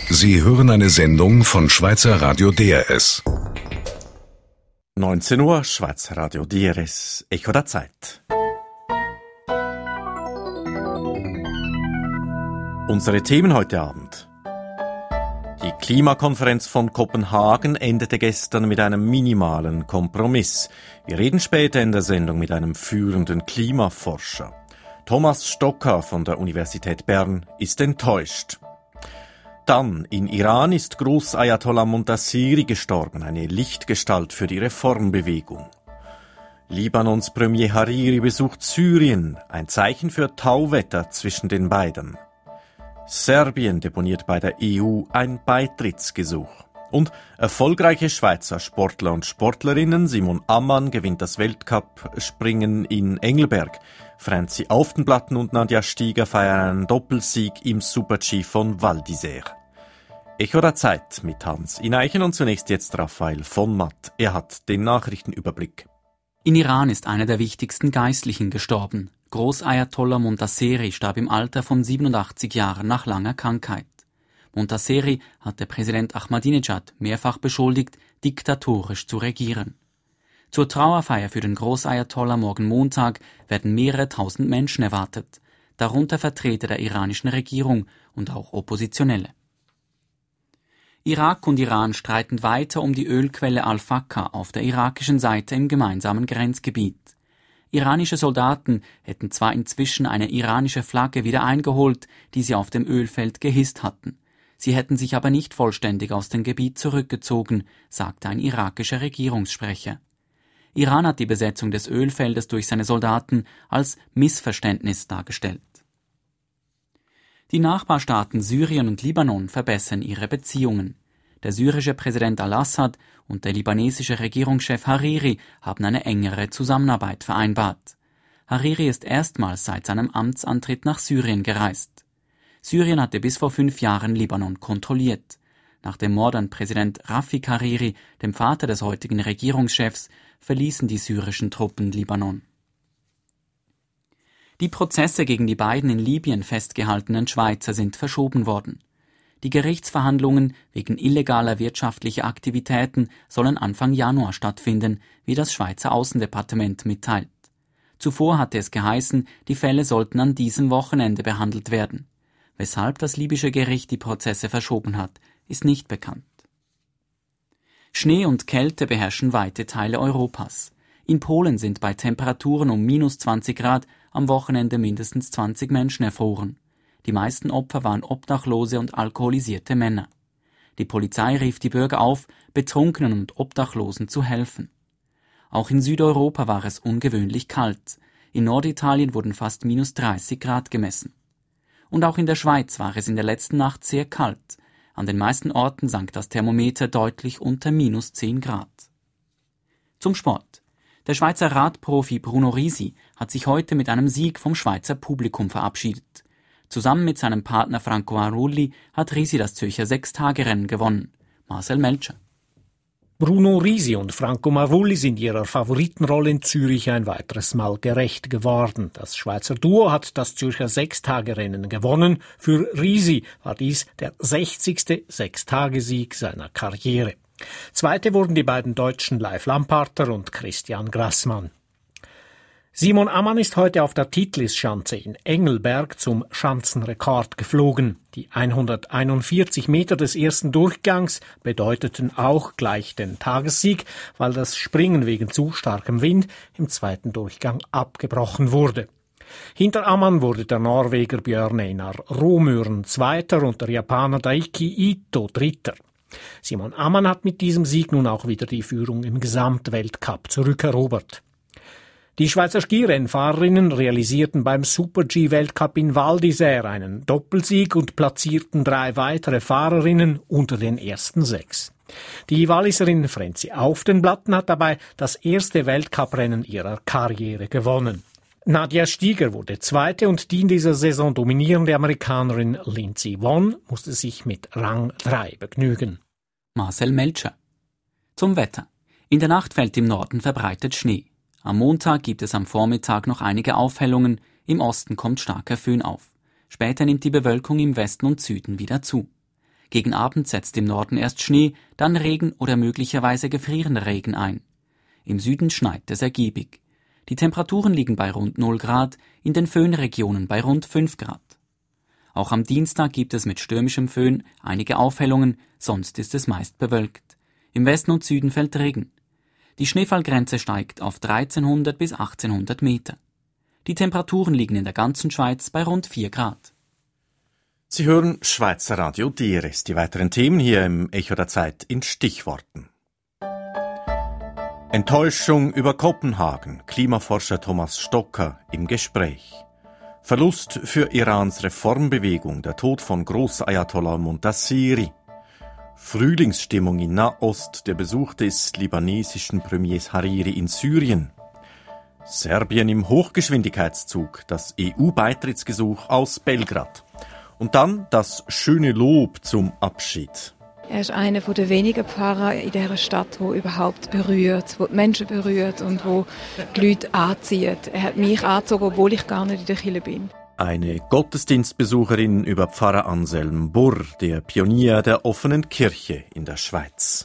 Sie hören eine Sendung von Schweizer Radio DRS. 19 Uhr, Schweizer Radio DRS, Echo der Zeit. Unsere Themen heute Abend. Die Klimakonferenz von Kopenhagen endete gestern mit einem minimalen Kompromiss. Wir reden später in der Sendung mit einem führenden Klimaforscher. Thomas Stocker von der Universität Bern ist enttäuscht. Dann, in Iran ist Groß-Ayatollah Montasiri gestorben, eine Lichtgestalt für die Reformbewegung. Libanons Premier Hariri besucht Syrien, ein Zeichen für Tauwetter zwischen den beiden. Serbien deponiert bei der EU ein Beitrittsgesuch. Und erfolgreiche Schweizer Sportler und Sportlerinnen, Simon Ammann gewinnt das Weltcup-Springen in Engelberg. Franzi Auftenblatten und Nadja Stieger feiern einen Doppelsieg im Super-G von Val d'Isère. Echo der Zeit mit Hans Ineichen und zunächst jetzt Raphael von Matt. Er hat den Nachrichtenüberblick. In Iran ist einer der wichtigsten Geistlichen gestorben. Groß-Ayatollah Montasiri starb im Alter von 87 Jahren nach langer Krankheit. Montasiri hatte Präsident Ahmadinejad mehrfach beschuldigt, diktatorisch zu regieren. Zur Trauerfeier für den Groß-Ayatollah morgen Montag werden mehrere tausend Menschen erwartet, darunter Vertreter der iranischen Regierung und auch Oppositionelle. Irak und Iran streiten weiter um die Ölquelle Al-Fakka auf der irakischen Seite im gemeinsamen Grenzgebiet. Iranische Soldaten hätten zwar inzwischen eine iranische Flagge wieder eingeholt, die sie auf dem Ölfeld gehisst hatten. Sie hätten sich aber nicht vollständig aus dem Gebiet zurückgezogen, sagte ein irakischer Regierungssprecher. Iran hat die Besetzung des Ölfeldes durch seine Soldaten als Missverständnis dargestellt. Die Nachbarstaaten Syrien und Libanon verbessern ihre Beziehungen. Der syrische Präsident al-Assad und der libanesische Regierungschef Hariri haben eine engere Zusammenarbeit vereinbart. Hariri ist erstmals seit seinem Amtsantritt nach Syrien gereist. Syrien hatte bis vor 5 Jahren Libanon kontrolliert. Nach dem Mord an Präsident Rafik Hariri, dem Vater des heutigen Regierungschefs, verließen die syrischen Truppen Libanon. Die Prozesse gegen die beiden in Libyen festgehaltenen Schweizer sind verschoben worden. Die Gerichtsverhandlungen wegen illegaler wirtschaftlicher Aktivitäten sollen Anfang Januar stattfinden, wie das Schweizer Außendepartement mitteilt. Zuvor hatte es geheißen, die Fälle sollten an diesem Wochenende behandelt werden. Weshalb das libysche Gericht die Prozesse verschoben hat, ist nicht bekannt. Schnee und Kälte beherrschen weite Teile Europas. In Polen sind bei Temperaturen um -20 Grad am Wochenende mindestens 20 Menschen erfroren. Die meisten Opfer waren obdachlose und alkoholisierte Männer. Die Polizei rief die Bürger auf, Betrunkenen und Obdachlosen zu helfen. Auch in Südeuropa war es ungewöhnlich kalt. In Norditalien wurden fast -30 Grad gemessen. Und auch in der Schweiz war es in der letzten Nacht sehr kalt. An den meisten Orten sank das Thermometer deutlich unter -10 Grad. Zum Sport. Der Schweizer Radprofi Bruno Risi hat sich heute mit einem Sieg vom Schweizer Publikum verabschiedet. Zusammen mit seinem Partner Franco Marulli hat Risi das Zürcher 6-Tage-Rennen gewonnen. Marcel Melcher. Bruno Risi und Franco Marulli sind ihrer Favoritenrolle in Zürich ein weiteres Mal gerecht geworden. Das Schweizer Duo hat das Zürcher 6-Tage-Rennen gewonnen. Für Risi war dies der 60. Sechstagesieg seiner Karriere. Zweite wurden die beiden Deutschen Leif Lamparter und Christian Grassmann. Simon Ammann ist heute auf der Titlisschanze in Engelberg zum Schanzenrekord geflogen. Die 141 Meter des ersten Durchgangs bedeuteten auch gleich den Tagessieg, weil das Springen wegen zu starkem Wind im zweiten Durchgang abgebrochen wurde. Hinter Ammann wurde der Norweger Björn Einar Romøren Zweiter und der Japaner Daiki Ito Dritter. Simon Ammann hat mit diesem Sieg nun auch wieder die Führung im Gesamtweltcup zurückerobert. Die Schweizer Skirennfahrerinnen realisierten beim Super-G-Weltcup in Val d'Isère einen Doppelsieg und platzierten 3 weitere Fahrerinnen unter den ersten 6. Die Walliserin Franzi Auftenblatten hat dabei das erste Weltcuprennen ihrer Karriere gewonnen. Nadja Stieger wurde Zweite und die in dieser Saison dominierende Amerikanerin Lindsey Vonn musste sich mit Rang 3 begnügen. Marcel Melcher. Zum Wetter. In der Nacht fällt im Norden verbreitet Schnee. Am Montag gibt es am Vormittag noch einige Aufhellungen, im Osten kommt starker Föhn auf. Später nimmt die Bewölkung im Westen und Süden wieder zu. Gegen Abend setzt im Norden erst Schnee, dann Regen oder möglicherweise gefrierender Regen ein. Im Süden schneit es ergiebig. Die Temperaturen liegen bei rund 0 Grad, in den Föhnregionen bei rund 5 Grad. Auch am Dienstag gibt es mit stürmischem Föhn einige Aufhellungen, sonst ist es meist bewölkt. Im Westen und Süden fällt Regen. Die Schneefallgrenze steigt auf 1300 bis 1800 Meter. Die Temperaturen liegen in der ganzen Schweiz bei rund 4 Grad. Sie hören Schweizer Radio DRS. Die weiteren Themen hier im Echo der Zeit in Stichworten. Enttäuschung über Kopenhagen. Klimaforscher Thomas Stocker im Gespräch. Verlust für Irans Reformbewegung. Der Tod von Großayatollah Montasseri. Frühlingsstimmung in Nahost. Der Besuch des libanesischen Premiers Hariri in Syrien. Serbien im Hochgeschwindigkeitszug. Das EU-Beitrittsgesuch aus Belgrad. Und dann das schöne Lob zum Abschied. Er ist einer der wenigen Pfarrer in dieser Stadt, der überhaupt berührt, der die Menschen berührt und der die Leute anzieht. Er hat mich angezogen, obwohl ich gar nicht in der Kirche bin. Eine Gottesdienstbesucherin über Pfarrer Anselm Burr, der Pionier der offenen Kirche in der Schweiz.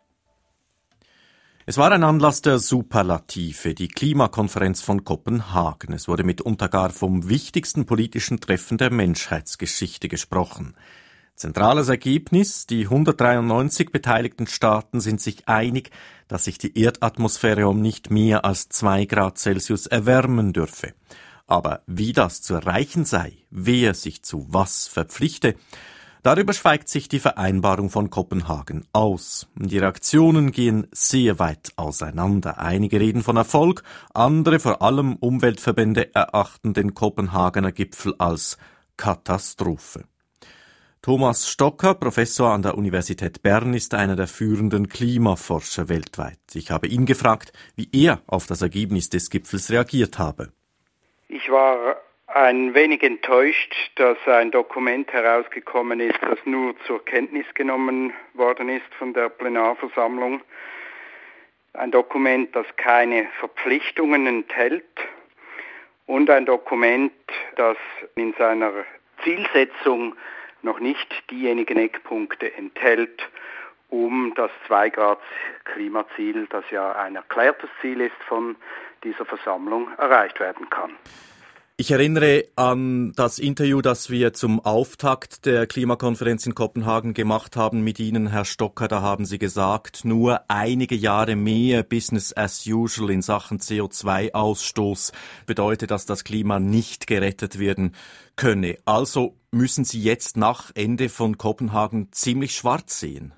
Es war ein Anlass der Superlative, die Klimakonferenz von Kopenhagen. Es wurde mitunter gar vom wichtigsten politischen Treffen der Menschheitsgeschichte gesprochen. Zentrales Ergebnis: Die 193 beteiligten Staaten sind sich einig, dass sich die Erdatmosphäre um nicht mehr als 2 Grad Celsius erwärmen dürfe. Aber wie das zu erreichen sei, wer sich zu was verpflichte, darüber schweigt sich die Vereinbarung von Kopenhagen aus. Die Reaktionen gehen sehr weit auseinander. Einige reden von Erfolg, andere, vor allem Umweltverbände, erachten den Kopenhagener Gipfel als Katastrophe. Thomas Stocker, Professor an der Universität Bern, ist einer der führenden Klimaforscher weltweit. Ich habe ihn gefragt, wie er auf das Ergebnis des Gipfels reagiert habe. Ich war ein wenig enttäuscht, dass ein Dokument herausgekommen ist, das nur zur Kenntnis genommen worden ist von der Plenarversammlung. Ein Dokument, das keine Verpflichtungen enthält und ein Dokument, das in seiner Zielsetzung noch nicht diejenigen Eckpunkte enthält, um das 2-Grad-Klimaziel, das ja ein erklärtes Ziel ist von dieser Versammlung, erreicht werden kann. Ich erinnere an das Interview, das wir zum Auftakt der Klimakonferenz in Kopenhagen gemacht haben mit Ihnen, Herr Stocker. Da haben Sie gesagt, nur einige Jahre mehr Business as usual in Sachen CO2-Ausstoß bedeutet, dass das Klima nicht gerettet werden könne. Also müssen Sie jetzt nach Ende von Kopenhagen ziemlich schwarz sehen.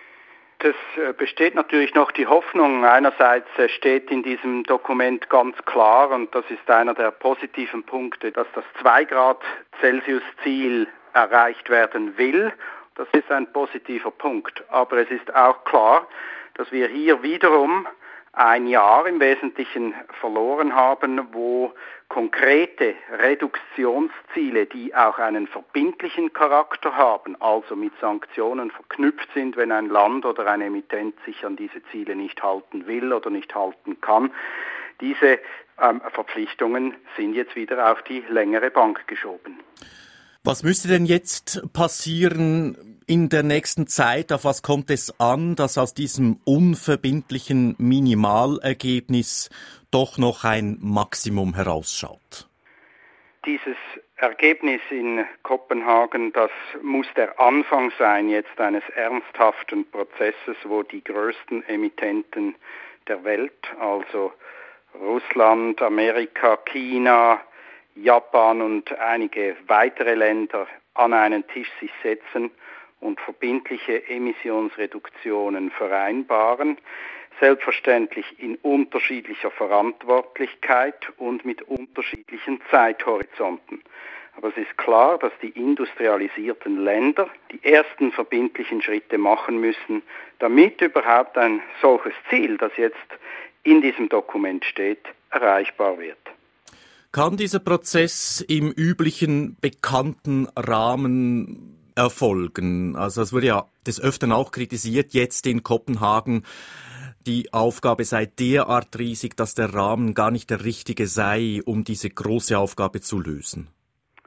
Es besteht natürlich noch die Hoffnung. Einerseits steht in diesem Dokument ganz klar, und das ist einer der positiven Punkte, dass das 2-Grad-Celsius-Ziel erreicht werden will. Das ist ein positiver Punkt. Aber es ist auch klar, dass wir hier wiederum ein Jahr im Wesentlichen verloren haben, wo konkrete Reduktionsziele, die auch einen verbindlichen Charakter haben, also mit Sanktionen verknüpft sind, wenn ein Land oder ein Emittent sich an diese Ziele nicht halten will oder nicht halten kann. Diese Verpflichtungen sind jetzt wieder auf die längere Bank geschoben. Was müsste denn jetzt passieren in der nächsten Zeit? Auf was kommt es an, dass aus diesem unverbindlichen Minimalergebnis doch noch ein Maximum herausschaut? Dieses Ergebnis in Kopenhagen, das muss der Anfang sein jetzt eines ernsthaften Prozesses, wo die größten Emittenten der Welt, also Russland, Amerika, China, Japan und einige weitere Länder an einen Tisch sich setzen und verbindliche Emissionsreduktionen vereinbaren, selbstverständlich in unterschiedlicher Verantwortlichkeit und mit unterschiedlichen Zeithorizonten. Aber es ist klar, dass die industrialisierten Länder die ersten verbindlichen Schritte machen müssen, damit überhaupt ein solches Ziel, das jetzt in diesem Dokument steht, erreichbar wird. Kann dieser Prozess im üblichen, bekannten Rahmen erfolgen? Also es wurde ja des Öfteren auch kritisiert, jetzt in Kopenhagen, die Aufgabe sei derart riesig, dass der Rahmen gar nicht der richtige sei, um diese große Aufgabe zu lösen.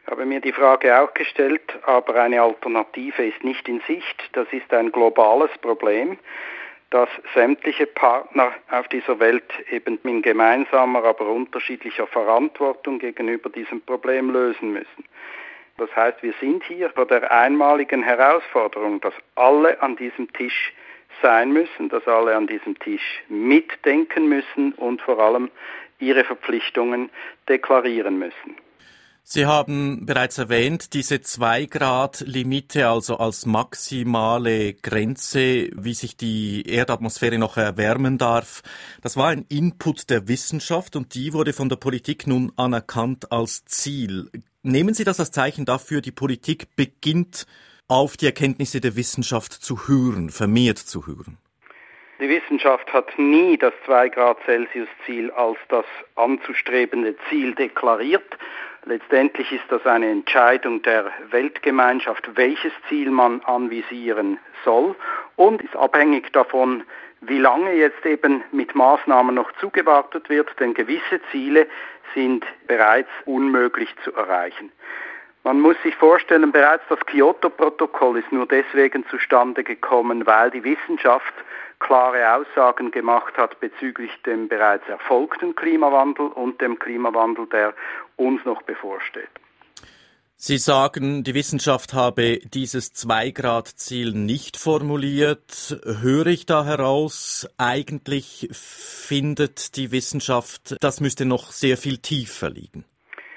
Ich habe mir die Frage auch gestellt, aber eine Alternative ist nicht in Sicht. Das ist ein globales Problem, dass sämtliche Partner auf dieser Welt eben in gemeinsamer, aber unterschiedlicher Verantwortung gegenüber diesem Problem lösen müssen. Das heißt, wir sind hier vor der einmaligen Herausforderung, dass alle an diesem Tisch sein müssen, dass alle an diesem Tisch mitdenken müssen und vor allem ihre Verpflichtungen deklarieren müssen. Sie haben bereits erwähnt, diese 2-Grad-Limite, also als maximale Grenze, wie sich die Erdatmosphäre noch erwärmen darf. Das war ein Input der Wissenschaft und die wurde von der Politik nun anerkannt als Ziel. Nehmen Sie das als Zeichen dafür, die Politik beginnt auf die Erkenntnisse der Wissenschaft zu hören, vermehrt zu hören? Die Wissenschaft hat nie das 2-Grad-Celsius-Ziel als das anzustrebende Ziel deklariert. Letztendlich ist das eine Entscheidung der Weltgemeinschaft, welches Ziel man anvisieren soll und ist abhängig davon, wie lange jetzt eben mit Maßnahmen noch zugewartet wird, denn gewisse Ziele sind bereits unmöglich zu erreichen. Man muss sich vorstellen, bereits das Kyoto-Protokoll ist nur deswegen zustande gekommen, weil die Wissenschaft klare Aussagen gemacht hat bezüglich dem bereits erfolgten Klimawandel und dem Klimawandel, der uns noch bevorsteht. Sie sagen, die Wissenschaft habe dieses 2-Grad-Ziel nicht formuliert. Höre ich da heraus, eigentlich findet die Wissenschaft, das müsste noch sehr viel tiefer liegen?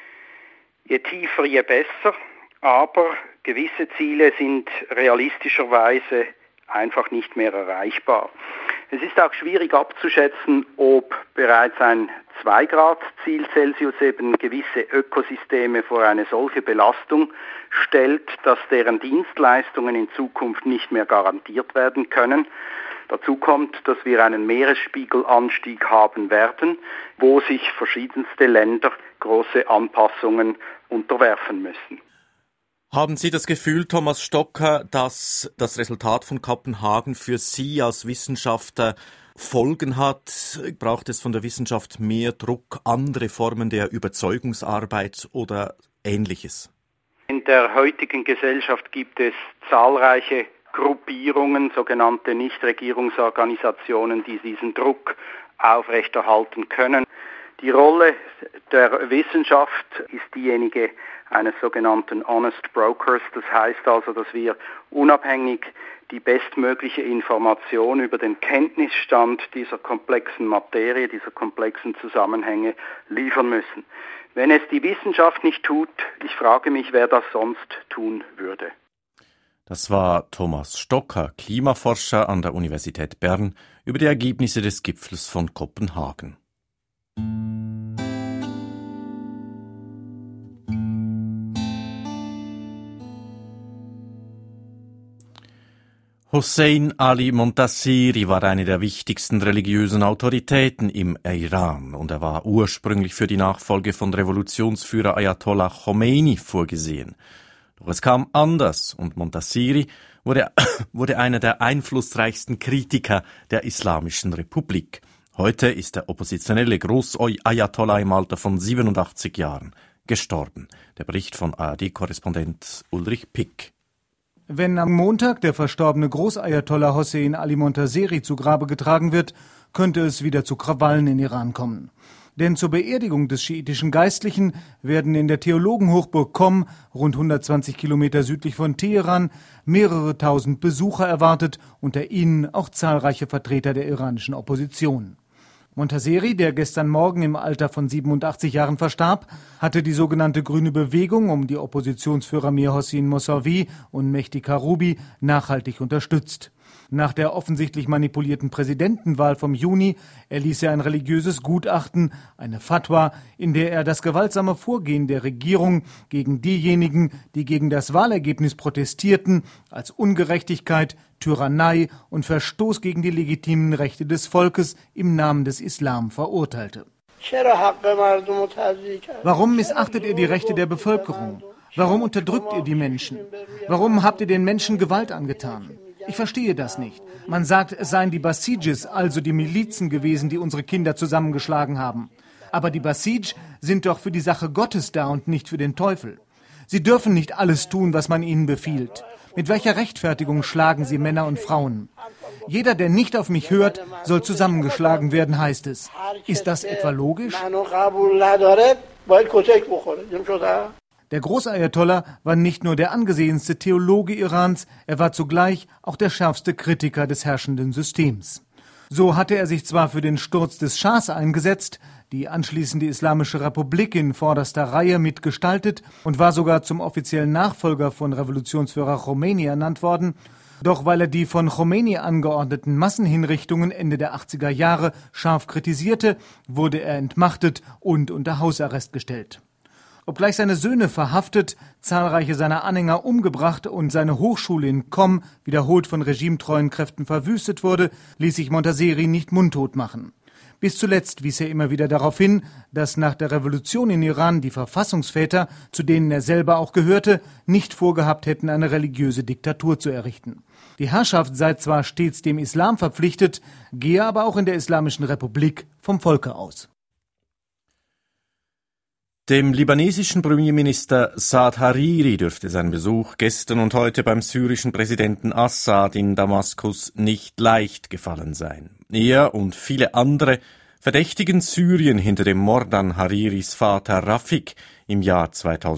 Je tiefer, je besser, aber gewisse Ziele sind realistischerweise einfach nicht mehr erreichbar. Es ist auch schwierig abzuschätzen, ob bereits ein 2-Grad-Ziel Celsius eben gewisse Ökosysteme vor eine solche Belastung stellt, dass deren Dienstleistungen in Zukunft nicht mehr garantiert werden können. Dazu kommt, dass wir einen Meeresspiegelanstieg haben werden, wo sich verschiedenste Länder große Anpassungen unterwerfen müssen. Haben Sie das Gefühl, Thomas Stocker, dass das Resultat von Kopenhagen für Sie als Wissenschaftler Folgen hat? Braucht es von der Wissenschaft mehr Druck, andere Formen der Überzeugungsarbeit oder Ähnliches? In der heutigen Gesellschaft gibt es zahlreiche Gruppierungen, sogenannte Nichtregierungsorganisationen, die diesen Druck aufrechterhalten können. Die Rolle der Wissenschaft ist diejenige eines sogenannten Honest Brokers. Das heißt also, dass wir unabhängig die bestmögliche Information über den Kenntnisstand dieser komplexen Materie, dieser komplexen Zusammenhänge liefern müssen. Wenn es die Wissenschaft nicht tut, ich frage mich, wer das sonst tun würde. Das war Thomas Stocker, Klimaforscher an der Universität Bern, über die Ergebnisse des Gipfels von Kopenhagen. Hossein Ali Montasseri war eine der wichtigsten religiösen Autoritäten im Iran und er war ursprünglich für die Nachfolge von Revolutionsführer Ayatollah Khomeini vorgesehen. Doch es kam anders und Montasseri wurde einer der einflussreichsten Kritiker der Islamischen Republik. Heute ist der oppositionelle Groß-Ayatollah im Alter von 87 Jahren gestorben. Der Bericht von ARD-Korrespondent Ulrich Pick. Wenn am Montag der verstorbene Großayatollah Hossein Ali Montasseri zu Grabe getragen wird, könnte es wieder zu Krawallen in Iran kommen. Denn zur Beerdigung des schiitischen Geistlichen werden in der Theologenhochburg Qom, rund 120 Kilometer südlich von Teheran, mehrere tausend Besucher erwartet, unter ihnen auch zahlreiche Vertreter der iranischen Opposition. Montasseri, der gestern Morgen im Alter von 87 Jahren verstarb, hatte die sogenannte Grüne Bewegung um die Oppositionsführer Mir Hossein Mousavi und Mehdi Karoubi nachhaltig unterstützt. Nach der offensichtlich manipulierten Präsidentenwahl vom Juni erließ er ein religiöses Gutachten, eine Fatwa, in der er das gewaltsame Vorgehen der Regierung gegen diejenigen, die gegen das Wahlergebnis protestierten, als Ungerechtigkeit, Tyrannei und Verstoß gegen die legitimen Rechte des Volkes im Namen des Islam verurteilte. Warum missachtet ihr die Rechte der Bevölkerung? Warum unterdrückt ihr die Menschen? Warum habt ihr den Menschen Gewalt angetan? Ich verstehe das nicht. Man sagt, es seien die Basijis, also die Milizen gewesen, die unsere Kinder zusammengeschlagen haben. Aber die Basij sind doch für die Sache Gottes da und nicht für den Teufel. Sie dürfen nicht alles tun, was man ihnen befiehlt. Mit welcher Rechtfertigung schlagen sie Männer und Frauen? Jeder, der nicht auf mich hört, soll zusammengeschlagen werden, heißt es. Ist das etwa logisch? Der Großayatollah war nicht nur der angesehenste Theologe Irans, er war zugleich auch der schärfste Kritiker des herrschenden Systems. So hatte er sich zwar für den Sturz des Schahs eingesetzt, die anschließende Islamische Republik in vorderster Reihe mitgestaltet und war sogar zum offiziellen Nachfolger von Revolutionsführer Khomeini ernannt worden, doch weil er die von Khomeini angeordneten Massenhinrichtungen Ende der 80er Jahre scharf kritisierte, wurde er entmachtet und unter Hausarrest gestellt. Obgleich seine Söhne verhaftet, zahlreiche seiner Anhänger umgebracht und seine Hochschule in Qom wiederholt von regimetreuen Kräften verwüstet wurde, ließ sich Montazeri nicht mundtot machen. Bis zuletzt wies er immer wieder darauf hin, dass nach der Revolution in Iran die Verfassungsväter, zu denen er selber auch gehörte, nicht vorgehabt hätten, eine religiöse Diktatur zu errichten. Die Herrschaft sei zwar stets dem Islam verpflichtet, gehe aber auch in der Islamischen Republik vom Volke aus. Dem libanesischen Premierminister Saad Hariri dürfte sein Besuch gestern und heute beim syrischen Präsidenten Assad in Damaskus nicht leicht gefallen sein. Er und viele andere verdächtigen Syrien hinter dem Mord an Hariris Vater Rafik im Jahr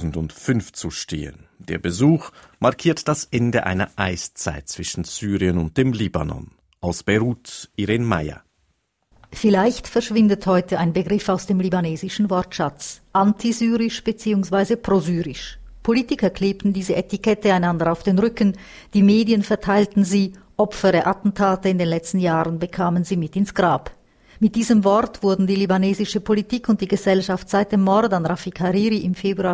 2005 zu stehen. Der Besuch markiert das Ende einer Eiszeit zwischen Syrien und dem Libanon. Aus Beirut, Irene Meyer. Vielleicht verschwindet heute ein Begriff aus dem libanesischen Wortschatz. Antisyrisch bzw. prosyrisch. Politiker klebten diese Etikette einander auf den Rücken, die Medien verteilten sie, Opfer der Attentate in den letzten Jahren bekamen sie mit ins Grab. Mit diesem Wort wurden die libanesische Politik und die Gesellschaft seit dem Mord an Rafik Hariri im Februar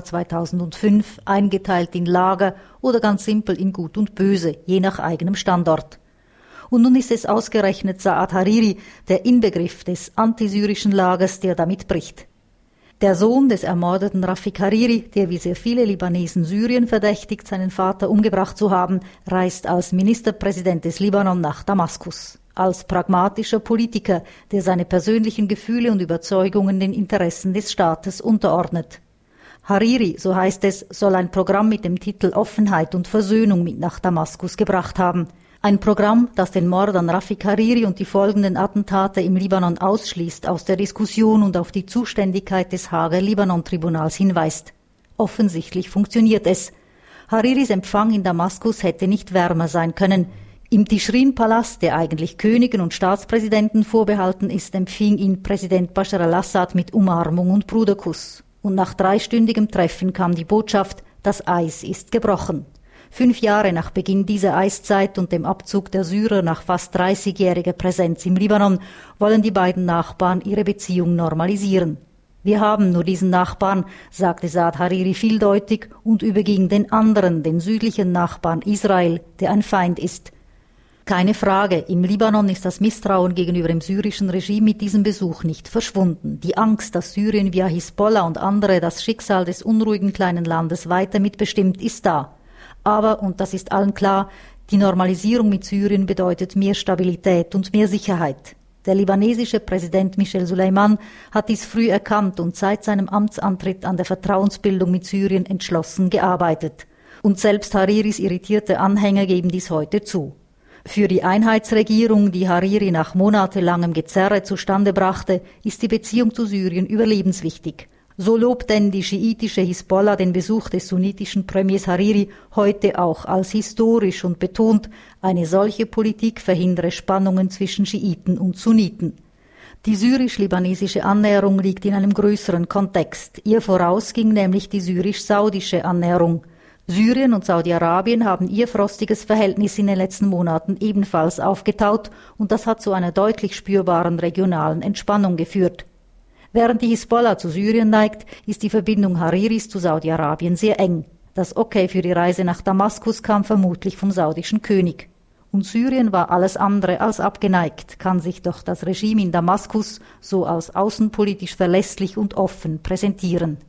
2005 eingeteilt in Lager oder ganz simpel in Gut und Böse, je nach eigenem Standort. Und nun ist es ausgerechnet Saad Hariri, der Inbegriff des antisyrischen Lagers, der damit bricht. Der Sohn des ermordeten Rafik Hariri, der wie sehr viele Libanesen Syrien verdächtigt, seinen Vater umgebracht zu haben, reist als Ministerpräsident des Libanon nach Damaskus. Als pragmatischer Politiker, der seine persönlichen Gefühle und Überzeugungen den Interessen des Staates unterordnet. Hariri, so heißt es, soll ein Programm mit dem Titel Offenheit und Versöhnung mit nach Damaskus gebracht haben. Ein Programm, das den Mord an Rafik Hariri und die folgenden Attentate im Libanon ausschließt, aus der Diskussion und auf die Zuständigkeit des Haager Libanon-Tribunals hinweist. Offensichtlich funktioniert es. Hariris Empfang in Damaskus hätte nicht wärmer sein können. Im Tischrin-Palast, der eigentlich Königen und Staatspräsidenten vorbehalten ist, empfing ihn Präsident Bashar al-Assad mit Umarmung und Bruderkuss. Und nach 3-stündigem Treffen kam die Botschaft, das Eis ist gebrochen. 5 Jahre nach Beginn dieser Eiszeit und dem Abzug der Syrer nach fast 30-jähriger Präsenz im Libanon wollen die beiden Nachbarn ihre Beziehung normalisieren. Wir haben nur diesen Nachbarn, sagte Saad Hariri vieldeutig und überging den anderen, den südlichen Nachbarn Israel, der ein Feind ist. Keine Frage, im Libanon ist das Misstrauen gegenüber dem syrischen Regime mit diesem Besuch nicht verschwunden. Die Angst, dass Syrien via Hisbollah und andere das Schicksal des unruhigen kleinen Landes weiter mitbestimmt, ist da. Aber, und das ist allen klar, die Normalisierung mit Syrien bedeutet mehr Stabilität und mehr Sicherheit. Der libanesische Präsident Michel Suleiman hat dies früh erkannt und seit seinem Amtsantritt an der Vertrauensbildung mit Syrien entschlossen gearbeitet. Und selbst Hariris irritierte Anhänger geben dies heute zu. Für die Einheitsregierung, die Hariri nach monatelangem Gezerre zustande brachte, ist die Beziehung zu Syrien überlebenswichtig. So lobt denn die schiitische Hisbollah den Besuch des sunnitischen Premiers Hariri heute auch als historisch und betont, eine solche Politik verhindere Spannungen zwischen Schiiten und Sunniten. Die syrisch-libanesische Annäherung liegt in einem größeren Kontext. Ihr voraus ging nämlich die syrisch-saudische Annäherung. Syrien und Saudi-Arabien haben ihr frostiges Verhältnis in den letzten Monaten ebenfalls aufgetaut und das hat zu einer deutlich spürbaren regionalen Entspannung geführt. Während die Hisbollah zu Syrien neigt, ist die Verbindung Hariris zu Saudi-Arabien sehr eng. Das Okay für die Reise nach Damaskus kam vermutlich vom saudischen König. Und Syrien war alles andere als abgeneigt, kann sich doch das Regime in Damaskus so als außenpolitisch verlässlich und offen präsentieren.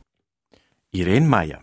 Irene Meyer.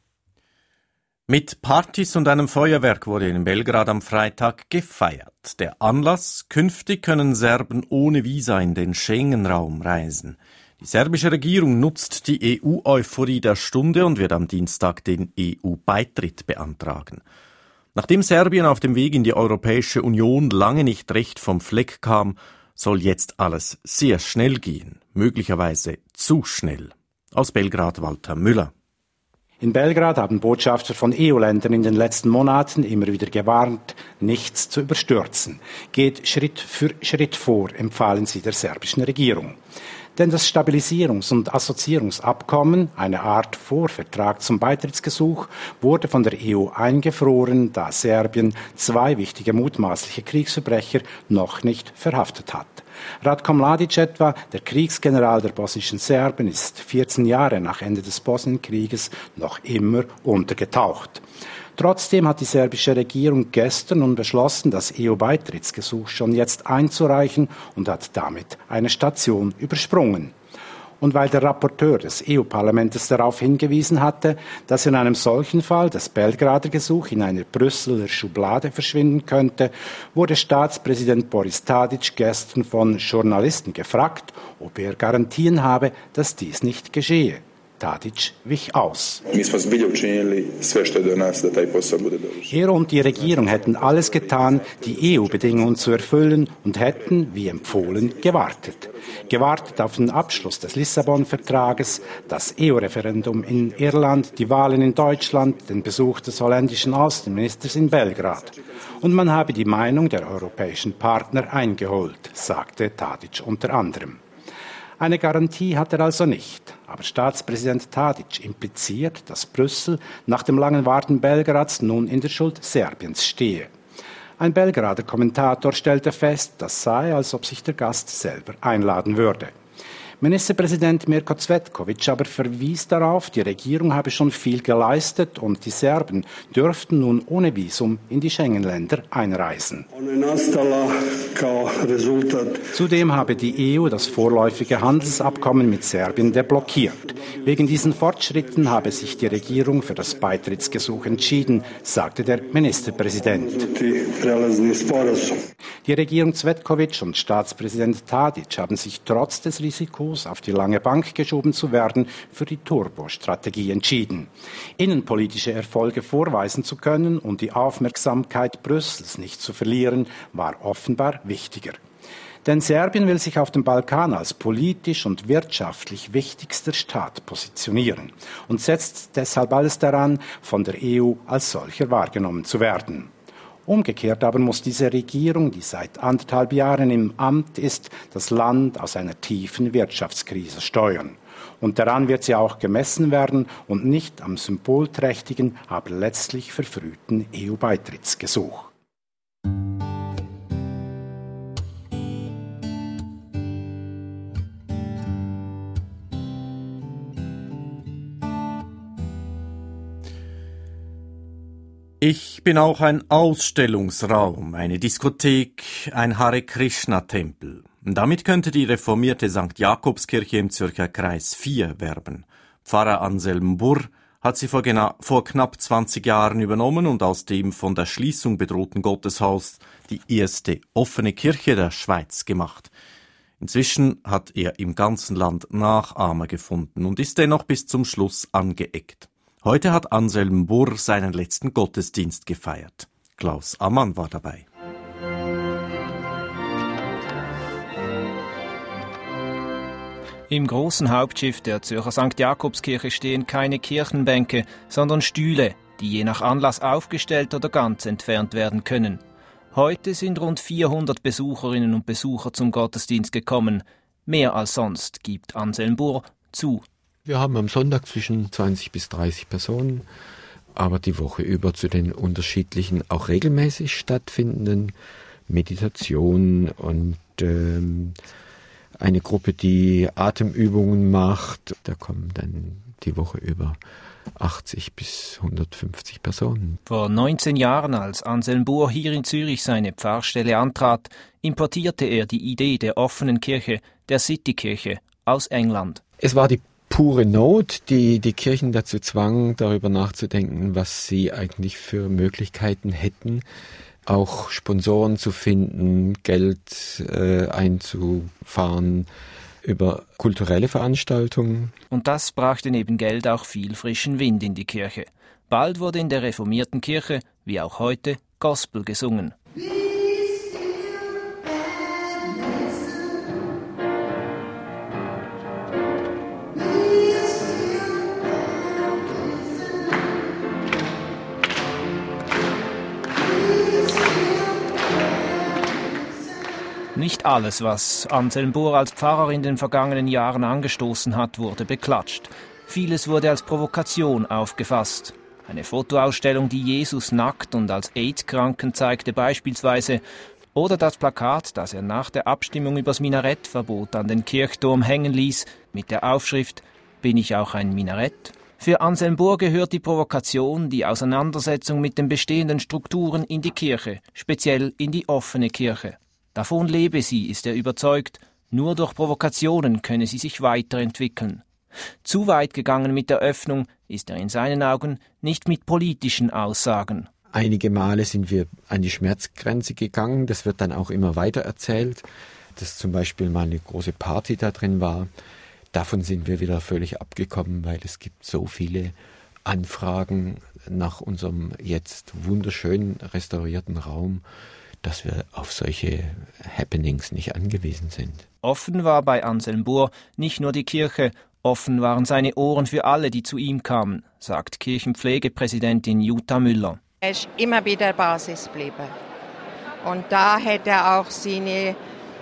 Mit Partys und einem Feuerwerk wurde in Belgrad am Freitag gefeiert. Der Anlass: künftig können Serben ohne Visa in den Schengen-Raum reisen. Die serbische Regierung nutzt die EU-Euphorie der Stunde und wird am Dienstag den EU-Beitritt beantragen. Nachdem Serbien auf dem Weg in die Europäische Union lange nicht recht vom Fleck kam, soll jetzt alles sehr schnell gehen, möglicherweise zu schnell. Aus Belgrad Walter Müller. In Belgrad haben Botschafter von EU-Ländern in den letzten Monaten immer wieder gewarnt, nichts zu überstürzen. Geht Schritt für Schritt vor, empfahlen sie der serbischen Regierung. Denn das Stabilisierungs- und Assoziierungsabkommen, eine Art Vorvertrag zum Beitrittsgesuch, wurde von der EU eingefroren, da Serbien 2 wichtige mutmaßliche Kriegsverbrecher noch nicht verhaftet hat. Ratko Mladic etwa, der Kriegsgeneral der bosnischen Serben, ist 14 Jahre nach Ende des Bosnienkrieges noch immer untergetaucht. Trotzdem hat die serbische Regierung gestern nun beschlossen, das EU-Beitrittsgesuch schon jetzt einzureichen und hat damit eine Station übersprungen. Und weil der Rapporteur des EU-Parlaments darauf hingewiesen hatte, dass in einem solchen Fall das Belgrader Gesuch in einer Brüsseler Schublade verschwinden könnte, wurde Staatspräsident Boris Tadić gestern von Journalisten gefragt, ob er Garantien habe, dass dies nicht geschehe. Tadić wich aus. Er und die Regierung hätten alles getan, die EU-Bedingungen zu erfüllen und hätten, wie empfohlen, gewartet. Gewartet auf den Abschluss des Lissabon-Vertrages, das EU-Referendum in Irland, die Wahlen in Deutschland, den Besuch des holländischen Außenministers in Belgrad. Und man habe die Meinung der europäischen Partner eingeholt, sagte Tadić unter anderem. Eine Garantie hat er also nicht. Aber Staatspräsident Tadić impliziert, dass Brüssel nach dem langen Warten Belgrads nun in der Schuld Serbiens stehe. Ein Belgrader Kommentator stellte fest, das sei, als ob sich der Gast selber einladen würde. Ministerpräsident Mirko Cvetković aber verwies darauf, die Regierung habe schon viel geleistet und die Serben dürften nun ohne Visum in die Schengen-Länder einreisen. Zudem habe die EU das vorläufige Handelsabkommen mit Serbien deblockiert. Wegen diesen Fortschritten habe sich die Regierung für das Beitrittsgesuch entschieden, sagte der Ministerpräsident. Die Regierung Cvetković und Staatspräsident Tadić haben sich trotz des Risikos, auf die lange Bank geschoben zu werden, für die Turbo-Strategie entschieden. Innenpolitische Erfolge vorweisen zu können und die Aufmerksamkeit Brüssels nicht zu verlieren, war offenbar wichtiger. Denn Serbien will sich auf dem Balkan als politisch und wirtschaftlich wichtigster Staat positionieren und setzt deshalb alles daran, von der EU als solcher wahrgenommen zu werden. Umgekehrt aber muss diese Regierung, die seit 1,5 Jahren im Amt ist, das Land aus einer tiefen Wirtschaftskrise steuern. Und daran wird sie auch gemessen werden und nicht am symbolträchtigen, aber letztlich verfrühten EU-Beitrittsgesuch. Ich bin auch ein Ausstellungsraum, eine Diskothek, ein Hare-Krishna-Tempel. Damit könnte die reformierte St. Jakobskirche im Zürcher Kreis 4 werben. Pfarrer Anselm Burr hat sie vor knapp 20 Jahren übernommen und aus dem von der Schließung bedrohten Gotteshaus die erste offene Kirche der Schweiz gemacht. Inzwischen hat er im ganzen Land Nachahmer gefunden und ist dennoch bis zum Schluss angeeckt. Heute hat Anselm Burr seinen letzten Gottesdienst gefeiert. Klaus Ammann war dabei. Im großen Hauptschiff der Zürcher St. Jakobskirche stehen keine Kirchenbänke, sondern Stühle, die je nach Anlass aufgestellt oder ganz entfernt werden können. Heute sind rund 400 Besucherinnen und Besucher zum Gottesdienst gekommen. Mehr als sonst, gibt Anselm Burr zu. Wir haben am Sonntag zwischen 20 bis 30 Personen, aber die Woche über zu den unterschiedlichen, auch regelmäßig stattfindenden Meditationen und eine Gruppe, die Atemübungen macht. Da kommen dann die Woche über 80 bis 150 Personen. Vor 19 Jahren, als Anselm Burr hier in Zürich seine Pfarrstelle antrat, importierte er die Idee der offenen Kirche, der Citykirche, aus England. Es war die pure Not, die die Kirchen dazu zwang, darüber nachzudenken, was sie eigentlich für Möglichkeiten hätten, auch Sponsoren zu finden, Geld einzufahren, über kulturelle Veranstaltungen. Und das brachte neben Geld auch viel frischen Wind in die Kirche. Bald wurde in der reformierten Kirche, wie auch heute, Gospel gesungen. Nicht alles, was Anselm Buhr als Pfarrer in den vergangenen Jahren angestoßen hat, wurde beklatscht. Vieles wurde als Provokation aufgefasst. Eine Fotoausstellung, die Jesus nackt und als AIDS-Kranken zeigte beispielsweise, oder das Plakat, das er nach der Abstimmung übers Minarettverbot an den Kirchturm hängen ließ, mit der Aufschrift »Bin ich auch ein Minarett?». Für Anselm Buhr gehört die Provokation, die Auseinandersetzung mit den bestehenden Strukturen in die Kirche, speziell in die offene Kirche. Davon lebe sie, ist er überzeugt, nur durch Provokationen könne sie sich weiterentwickeln. Zu weit gegangen mit der Öffnung ist er in seinen Augen nicht mit politischen Aussagen. Einige Male sind wir an die Schmerzgrenze gegangen, das wird dann auch immer weiter erzählt, dass zum Beispiel mal eine große Party da drin war. Davon sind wir wieder völlig abgekommen, weil es gibt so viele Anfragen nach unserem jetzt wunderschön restaurierten Raum, dass wir auf solche Happenings nicht angewiesen sind. Offen war bei Anselm Buhr nicht nur die Kirche, offen waren seine Ohren für alle, die zu ihm kamen, sagt Kirchenpflegepräsidentin Jutta Müller. Er ist immer bei der Basis geblieben. Und da hat er auch seine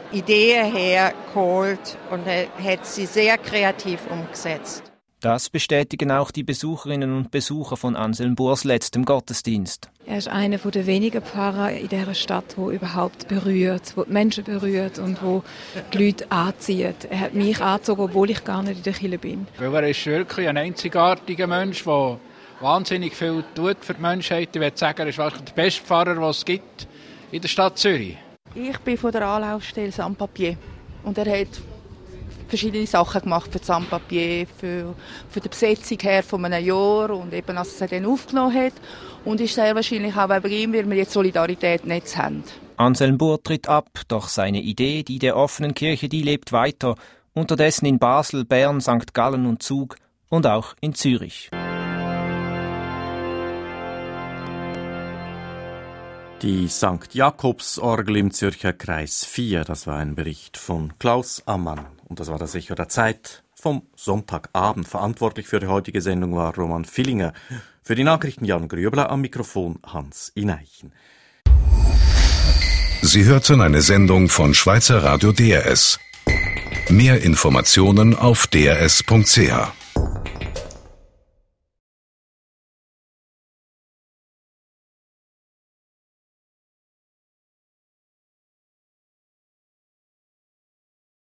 Ideen hergeholt und er hat sie sehr kreativ umgesetzt. Das bestätigen auch die Besucherinnen und Besucher von Anselm Buhrs letztem Gottesdienst. Er ist einer der wenigen Pfarrer in dieser Stadt, der überhaupt berührt, der die Menschen berührt und der die Leute anzieht. Er hat mich angezogen, obwohl ich gar nicht in der Kirche bin. Weil er ist wirklich ein einzigartiger Mensch, der wahnsinnig viel tut für die Menschheit. Ich würde sagen, er ist wahrscheinlich der beste Pfarrer, den es gibt in der Stadt Zürich. Ich bin von der Anlaufstelle Sans-Papier und er hat verschiedene Sachen gemacht für Sans-Papier, für die Besetzung her von einem Jahr und eben, als er dann aufgenommen hat. Und ist sehr wahrscheinlich auch wegen ihm, weil wir jetzt Solidarität nicht haben. Anselm Buhr tritt ab, doch seine Idee, die der offenen Kirche, die lebt weiter. Unterdessen in Basel, Bern, St. Gallen und Zug und auch in Zürich. Die St. Jakobsorgel im Zürcher Kreis 4, das war ein Bericht von Klaus Ammann. Und das war das Echo der Zeit vom Sonntagabend. Verantwortlich für die heutige Sendung war Roman Villinger. Für die Nachrichten Jan Grübler, am Mikrofon Hans Ineichen. Sie hörten eine Sendung von Schweizer Radio DRS. Mehr Informationen auf drs.ch.